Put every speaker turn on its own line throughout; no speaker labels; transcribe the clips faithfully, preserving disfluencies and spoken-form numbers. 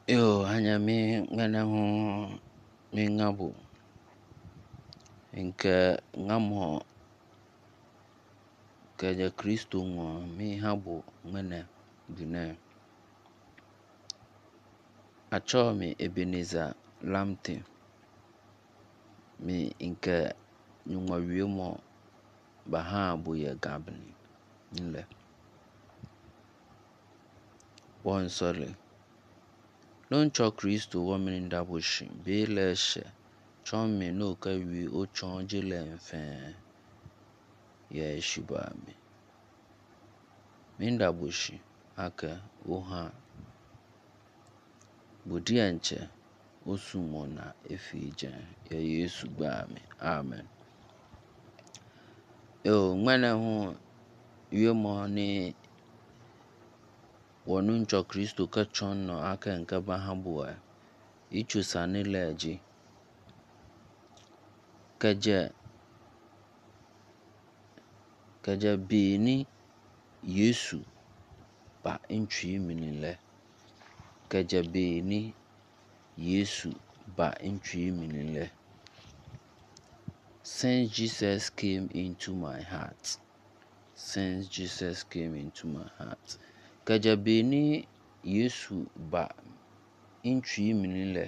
Yo hanya mi ngana ho mi ngabo nke ngamo kaja Kristo ngo mi habo ngana dune acho mi Ebenezer Lamte mi nke nyuma wiemo baha bo ye gabni nle bon sorry non cho Kristo wo mi ndaboshi be leshe chon mi no ka wi o chon jile mfe ye shiba mi mi ndaboshi aka oha bodianche osumona efije ya Yesu gba mi amen. Yo ngwana ho wiemo ni wonun cho Kristo ka chon no aka nka bahabuwa ichu sani leji kaja kaja bini Yesu ba intwi minile kaja bini Yesu ba intwi minile. Since Jesus came into my heart since Jesus came into my heart kaja bini Yesu ba intwi minile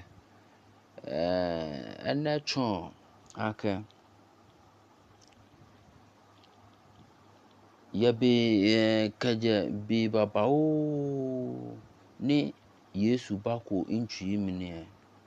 eh ena chon aka yabe eh, kaja bi baba o ni Yesu ba ko intwi minile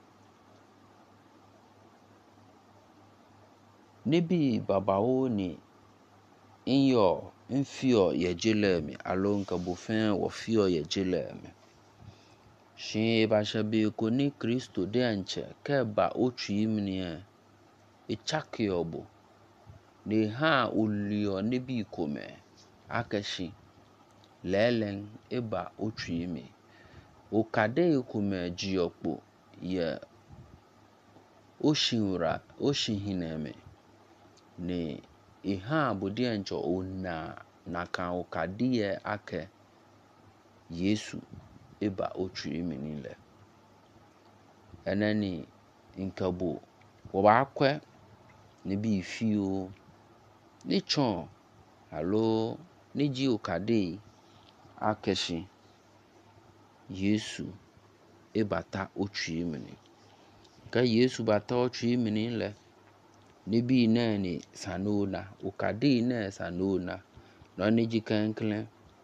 ni bi baba o ni inyo infio ye jelemi alon ka bofen wo fio ye jelemi shi ba shabe ko ni Kristo de anche ka ba otwi minile e chake obo ne ha ulio ne bi kome akashi lelen eba otwi mi o kade kome jiokpo ye oshinura oshinhineme ne iha bodiancho ona naka o kade ake Yesu eba otwi minile enani inkabo wo ba kwe ne bi fio ni chon alo ni ji o kade akeshi Yesu ebata otwi mini ka Yesu bata otwi minile ni bi na ni sanona o kade na sanona no ni ji kanklen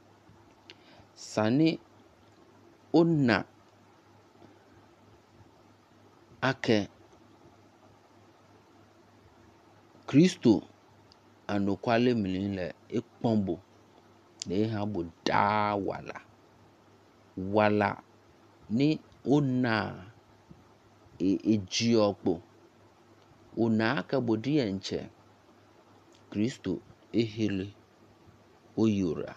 sani ona ake Kristo anokwale minile ekpombo ne ha bo da wala wala ni ona e ejiokpo ona aka bodianche Kristo ehele oyura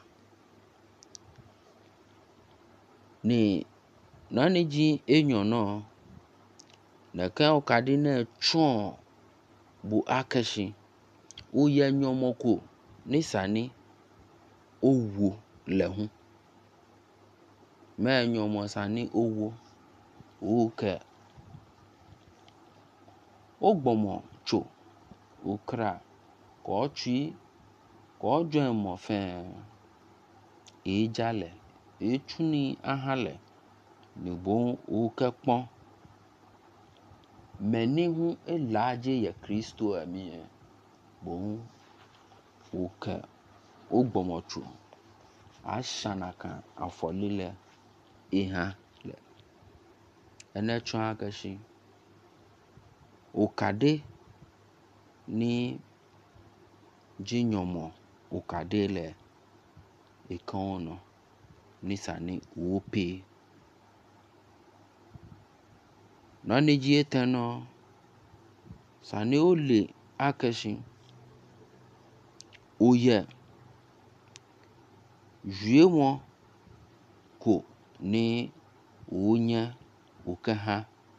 ni nani ji enyo no na ka o kade na chon bu akashi o ya nyomoko ni sani owo lehun me nyomo sani owo oke ogbomo cho okra ko chi ko join mo fe e jale e chuni ahale ni bon o ke pon meni hu elaje ya Kristo ami bon o ke ogbomo cho ashanaka afolile iha le ene chon akashi okade ni jinyomo okade le ikono ni sani ope no ni ji eteno sani ole akashi oye jue won ko ni onya okaha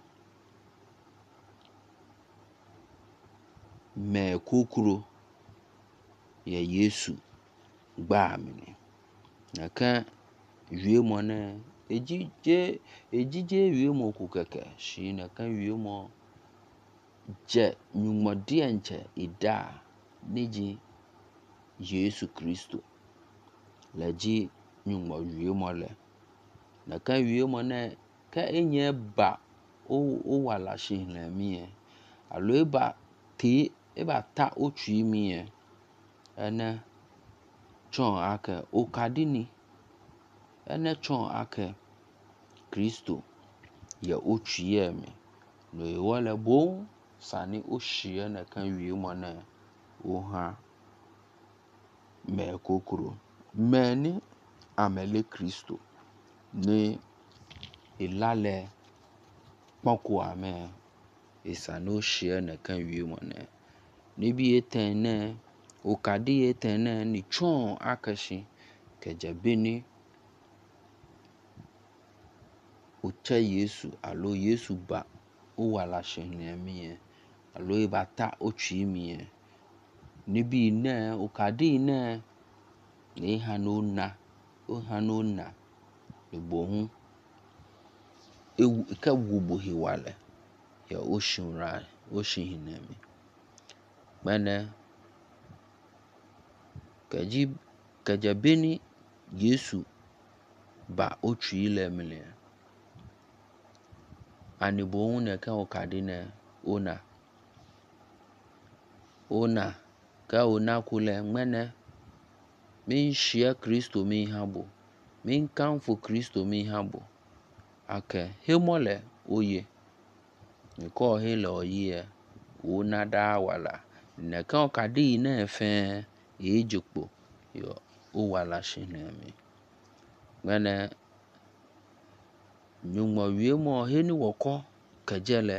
me kokuro ya Yesu gba mi na ka jue mo ne ejije ejije wie mo kukeke shi na kan wie mo je nyumodi enche ida neji Yesu Kristo leji nyumo wie mo le na kan wie mo na ka enye ba o o wala shi le mi alo eba ti eba ta otwi mi e ene chon ake okadini ene chon ake Kristo ye otwi mi no e wole bo sani o shie na kan wie mo na o ha me kokoro meni amele Kristo ni ilale poko ame isani o shie na kan wie mo na nibi eten na okadi eten na ni chon akashi kejabeni uche Yesu alo Yesu ba o wala shenle mi alo ibata otwi mi nibi na okadi na ni hanu na o hanu na ebohu ewu ka wubo hiwale ya oshinra oshinhinami bana kaji kajabeni Yesu ba otwi ile mile ani bohu na kan okadi na ona ona ka ona kule ngmene min shia Kristo mi habo min kanfo Kristo mi habo ake hemole oye nko hele oye ona da wala na kan okadi na efe ejikpo yo o wala shinemi ngene nyumo wie mo heni woko kejele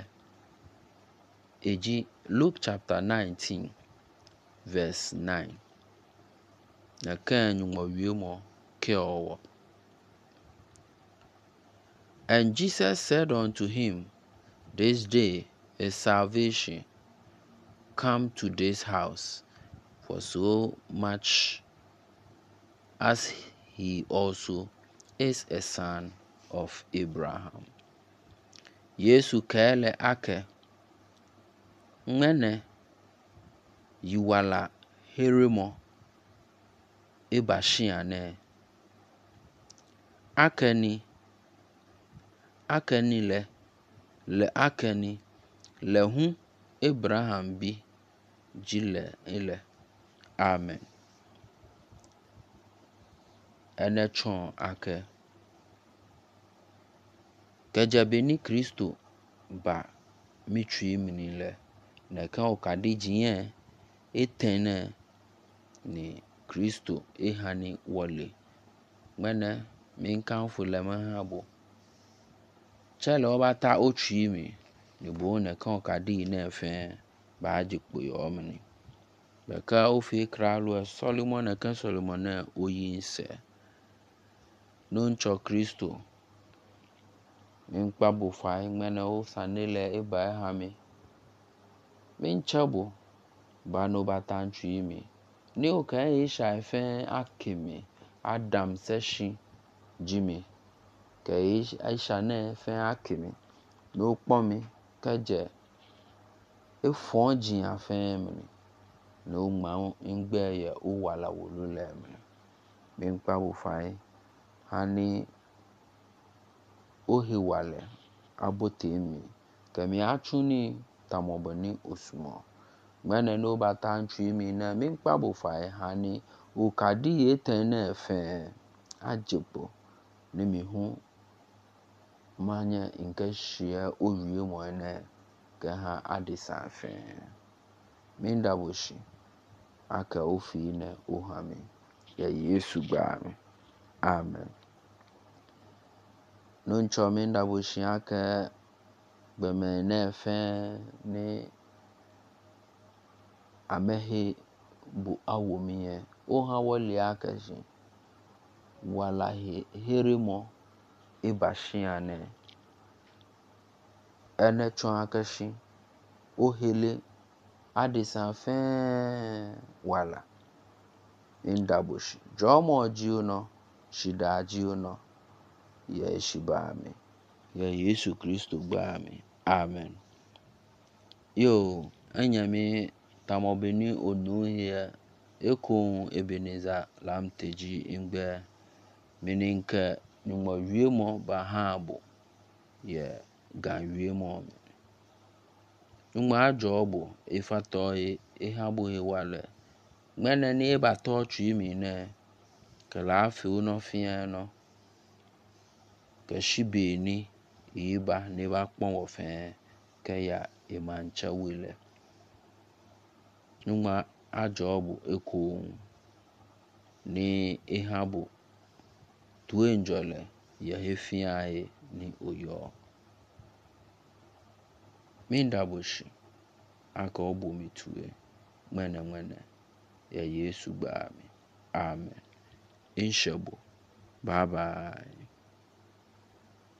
eji Luke chapter nineteen verse nine na kan nyumo wie mo ke owo. And Jesus said unto him, this day is salvation come to this house, for so much as he also is a son of Abraham. Yesu kele ake ngene yiwala herimo ibashiane akeni akeni le le akeni le hu Abraham bi jile ile. Amen. Ene chon ake kejabeni Kristo ba mitwi minile na kan okadi jiyen etene ni Kristo ehani wole mene min kanfo le mahabo chele obata otwi mi ni bo na kan okadi na efe ba jikpo yo mini beka ofi kralo Solomon na kan Solomon na oyinse non cho Kristo min kpabo fa mene o sanele eba hami min chabo ba no batan twi mi ni o kan isha efe akimi Adam seshi Jimmy ke isha na efe akimi no pomi keje efon jin afen mi no ma ngbe ye o wala wolule mi min kpabo fa hani ohiwale abotemi kemi achuni tamobani osumo mene no batan twi mi na min kpabo fa hani okadi etene efe ajipo ni mi hu manya nke shia owie mo na ke ha adisa afe min daboshi aka ofi na ohami ya Yesu gba mi. Amen. Non cho min daboshi aka beme na efe ni amehe bu awomiye o ha wole akaji wala he herimo ibashiane ene chon akashi o hele adisa fe wala indaboshi jomo jiuno shida jiuno ya shibame ya Yesu Kristo gbame. Amen. Yo anyame tamobeni onu ya ekon Ebeneza lamteji ingbe meninka nyuma wiemo bahabo ya gan wiemo nyuma jobo ifato ihabo hewale mene ni ba to twimi ne kala fe uno fiano ke shibeni iba ne ba pon wo fe ke ya imancha wile nyuma ajobo eko ni ihabo tu enjole ya hefiae ni oyo mindabushi aka obo mitue mwene mwene ya Yesu gbame. Amen. Inshabo. Bye bye.